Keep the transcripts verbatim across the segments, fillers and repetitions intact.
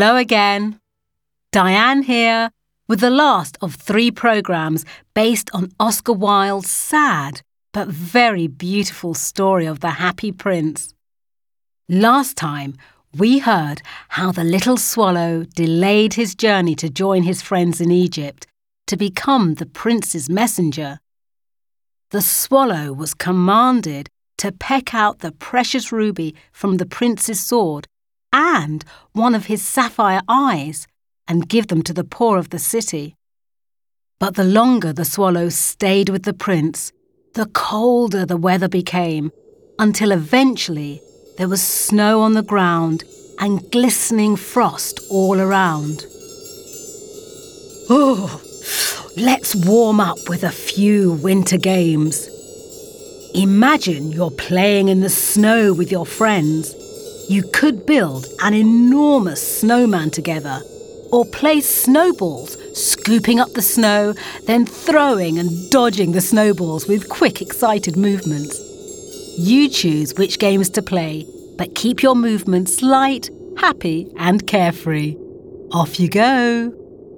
Hello again. Diane here with the last of three programmes based on Oscar Wilde's sad but very beautiful story of the Happy Prince. Last time we heard how the little swallow delayed his journey to join his friends in Egypt to become the prince's messenger. The swallow was commanded to peck out the precious ruby from the prince's sword and one of his sapphire eyes and give them to the poor of the city. But the longer the swallow stayed with the prince, the colder the weather became, until eventually there was snow on the ground and glistening frost all around. Oh, let's warm up with a few winter games. Imagine you're playing in the snow with your friends. You could build an enormous snowman together, or play snowballs, scooping up the snow, then throwing and dodging the snowballs with quick, excited movements. You choose which games to play, but keep your movements light, happy and carefree. Off you go!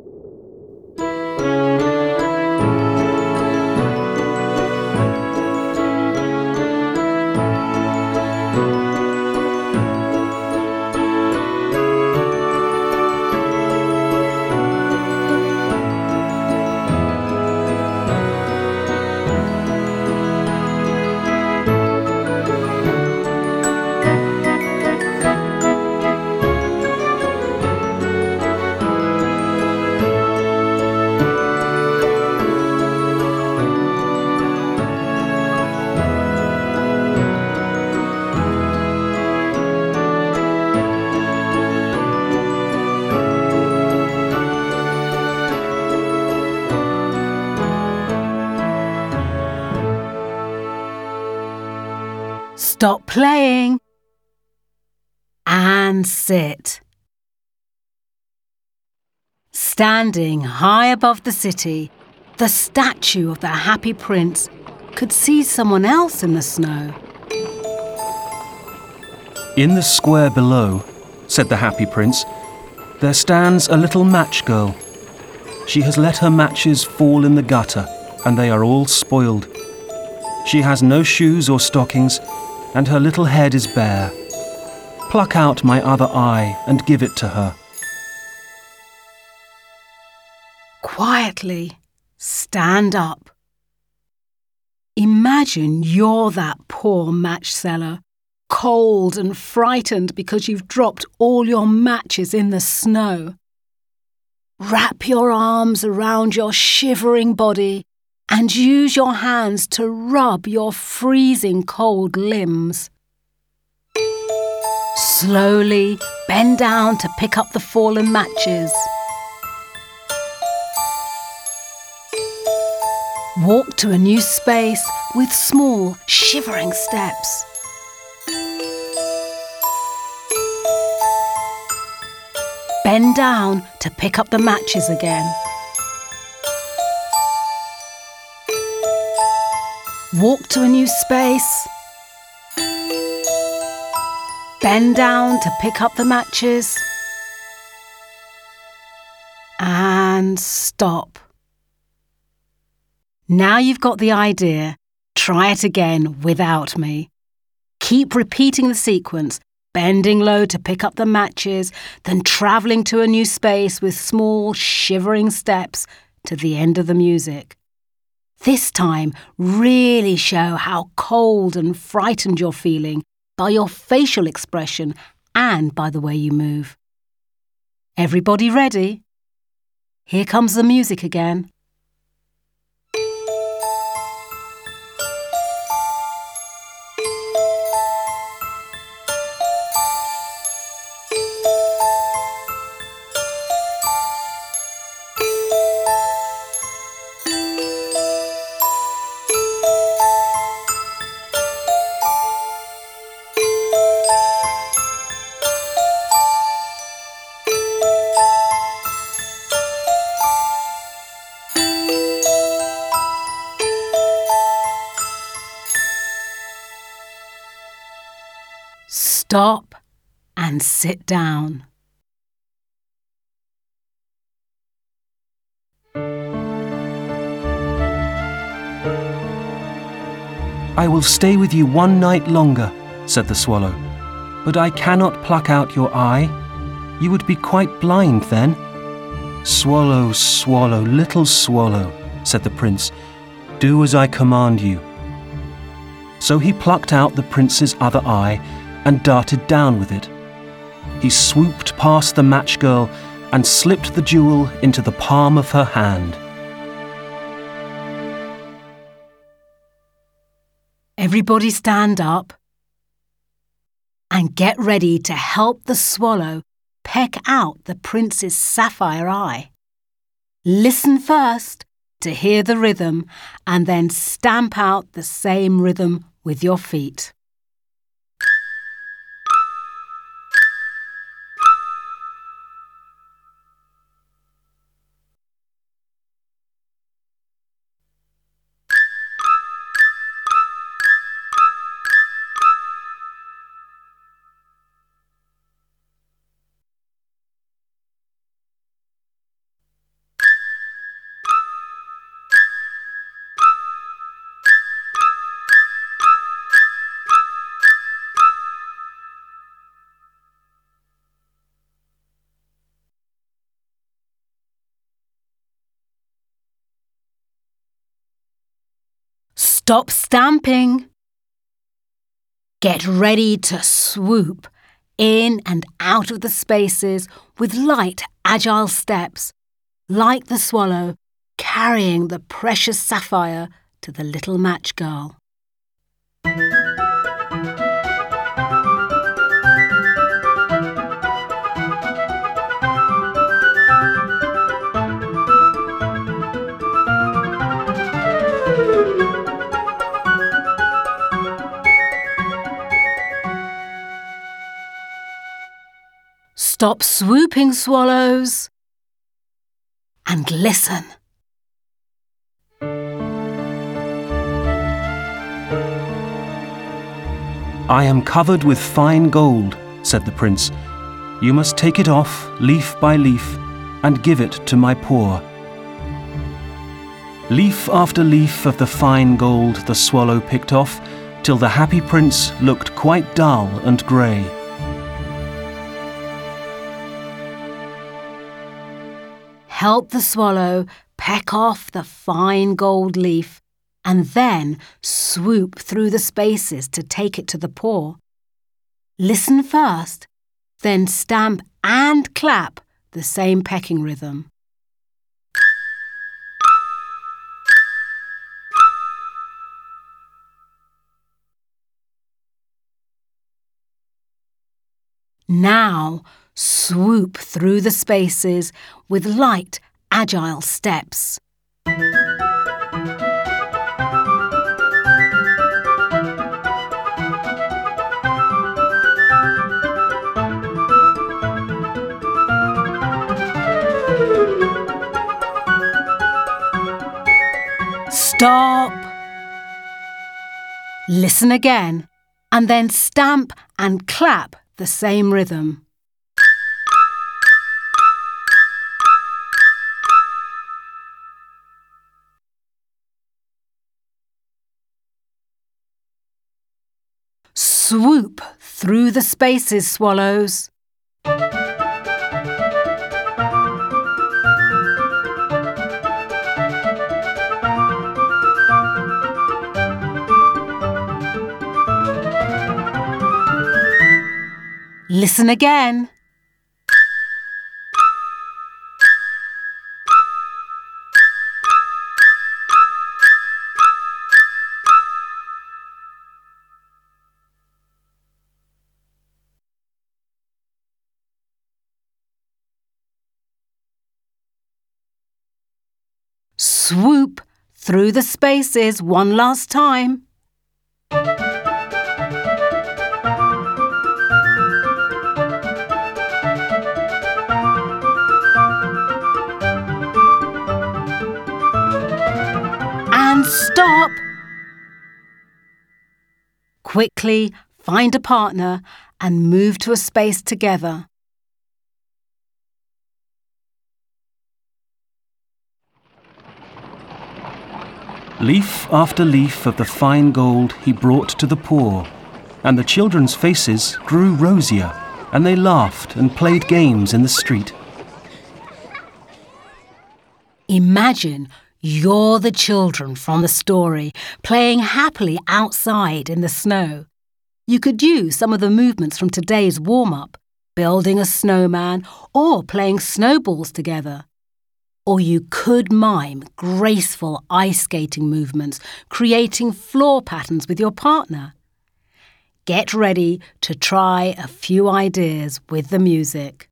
Stop playing and sit. Standing high above the city, the statue of the Happy Prince could see someone else in the snow. In the square below, said the Happy Prince, there stands a little match girl. She has let her matches fall in the gutter, and they are all spoiled. She has no shoes or stockings, and her little head is bare. Pluck out my other eye and give it to her. Quietly stand up. Imagine you're that poor match seller, cold and frightened because you've dropped all your matches in the snow. Wrap your arms around your shivering body and use your hands to rub your freezing cold limbs. Slowly bend down to pick up the fallen matches. Walk to a new space with small, shivering steps. Bend down to pick up the matches again. Walk to a new space. Bend down to pick up the matches. And stop. Now you've got the idea, try it again without me. Keep repeating the sequence, bending low to pick up the matches, then travelling to a new space with small, shivering steps to the end of the music. This time, really show how cold and frightened you're feeling by your facial expression and by the way you move. Everybody ready? Here comes the music again. Stop and sit down. I will stay with you one night longer, said the swallow, but I cannot pluck out your eye. You would be quite blind then. Swallow, swallow, little swallow, said the prince, do as I command you. So he plucked out the prince's other eye and darted down with it. He swooped past the match girl and slipped the jewel into the palm of her hand. Everybody stand up and get ready to help the swallow peck out the prince's sapphire eye. Listen first to hear the rhythm and then stamp out the same rhythm with your feet. Stop stamping. Get ready to swoop in and out of the spaces with light, agile steps, like the swallow carrying the precious sapphire to the little match girl. Stop swooping, swallows, and listen. I am covered with fine gold, said the prince. You must take it off, leaf by leaf, and give it to my poor. Leaf after leaf of the fine gold the swallow picked off, till the happy prince looked quite dull and grey. Help the swallow peck off the fine gold leaf and then swoop through the spaces to take it to the poor. Listen first, then stamp and clap the same pecking rhythm. Now, swoop through the spaces with light, agile steps. Stop. Listen again, and then stamp and clap the same rhythm. Swoop through the spaces, swallows. Listen again. Swoop through the spaces one last time. And stop. Quickly find a partner and move to a space together. Leaf after leaf of the fine gold he brought to the poor, and the children's faces grew rosier, and they laughed and played games in the street. Imagine you're the children from the story, playing happily outside in the snow. You could use some of the movements from today's warm-up, building a snowman or playing snowballs together. Or you could mime graceful ice skating movements, creating floor patterns with your partner. Get ready to try a few ideas with the music.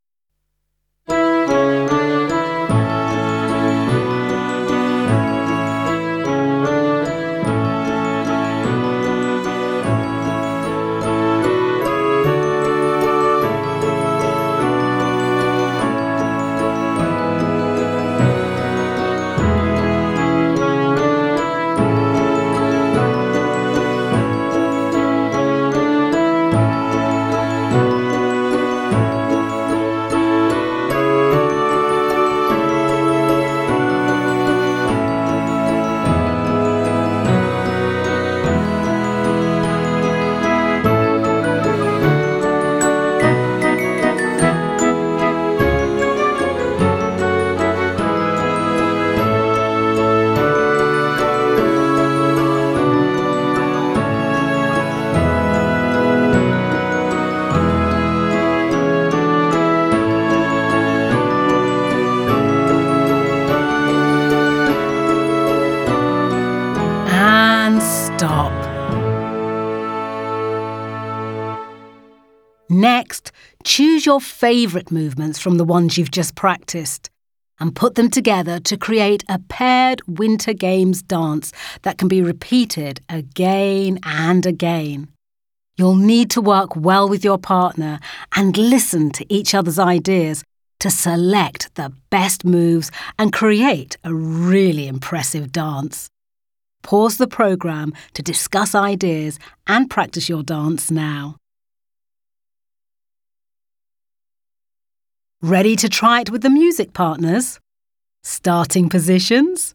Stop. Next, choose your favourite movements from the ones you've just practiced and put them together to create a paired Winter Games dance that can be repeated again and again. You'll need to work well with your partner and listen to each other's ideas to select the best moves and create a really impressive dance. Pause the programme to discuss ideas and practice your dance now. Ready to try it with the music partners? Starting positions?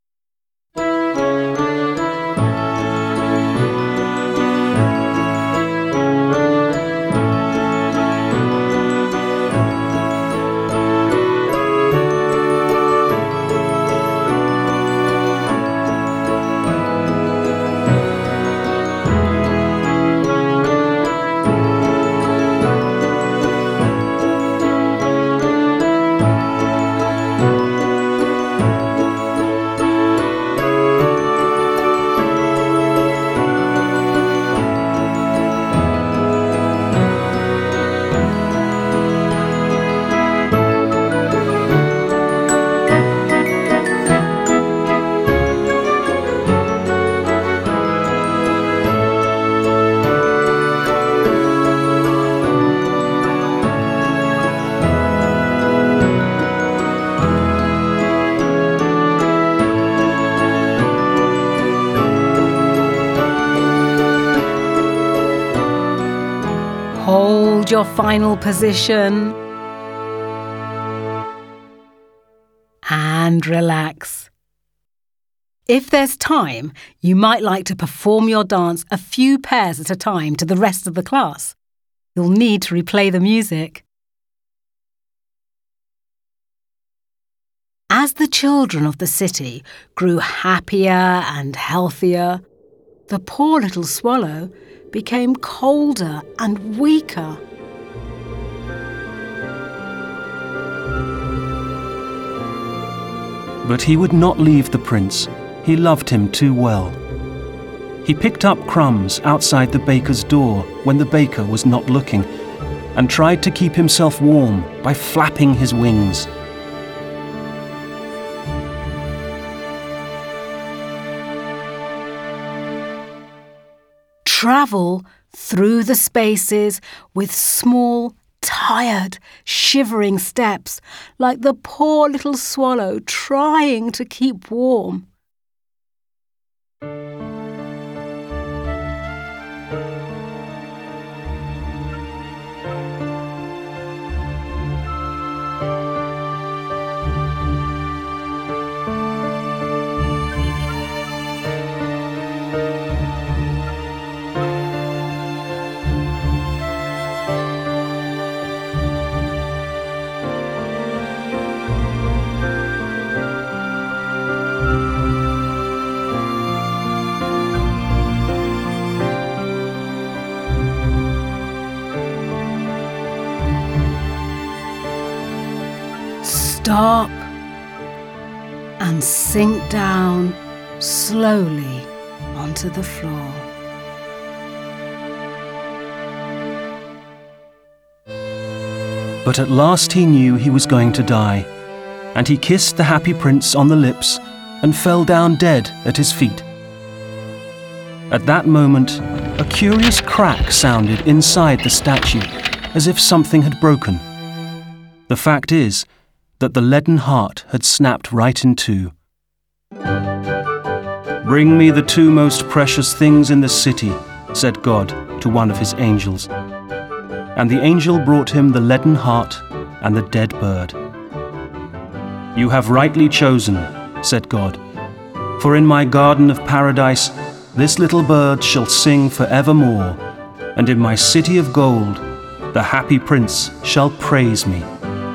Hold your final position and relax. If there's time, you might like to perform your dance a few pairs at a time to the rest of the class. You'll need to replay the music. As the children of the city grew happier and healthier, the poor little swallow became colder and weaker. But he would not leave the prince. He loved him too well. He picked up crumbs outside the baker's door when the baker was not looking, and tried to keep himself warm by flapping his wings. Travel through the spaces with small, tired, shivering steps, like the poor little swallow trying to keep warm. stop and sink down slowly onto the floor. But at last he knew he was going to die, and he kissed the Happy Prince on the lips and fell down dead at his feet. At that moment, a curious crack sounded inside the statue, as if something had broken. The fact is that the leaden heart had snapped right in two. "Bring me the two most precious things in the city," said God to one of his angels. And the angel brought him the leaden heart and the dead bird. "You have rightly chosen," said God, "for in my garden of paradise this little bird shall sing forevermore, and in my city of gold the Happy Prince shall praise me."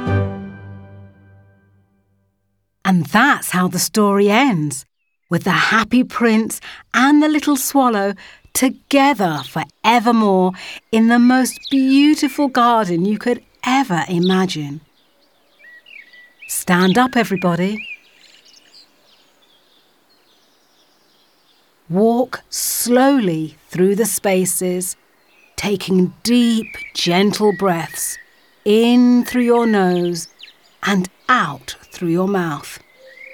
And that's how the story ends, with the Happy Prince and the little swallow together forevermore in the most beautiful garden you could ever imagine. Stand up, everybody. Walk slowly through the spaces, taking deep, gentle breaths in through your nose and out through your mouth.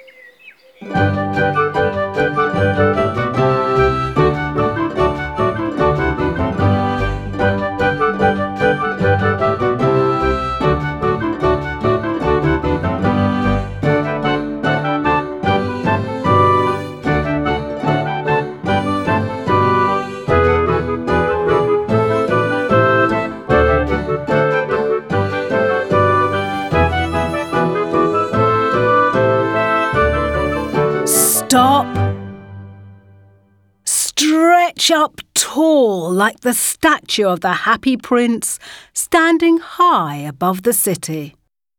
Stop. Stretch up tall like the statue of the Happy Prince standing high above the city.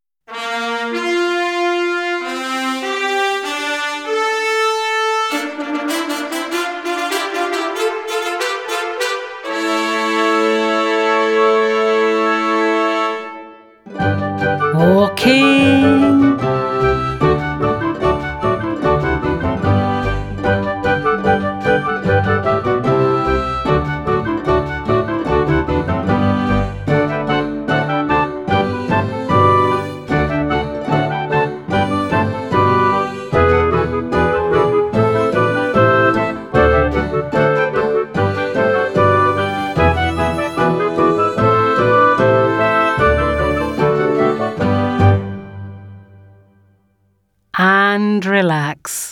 Walking. And relax.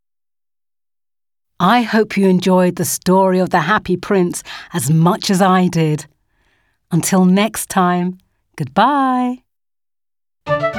I hope you enjoyed the story of the Happy Prince as much as I did. Until next time, goodbye.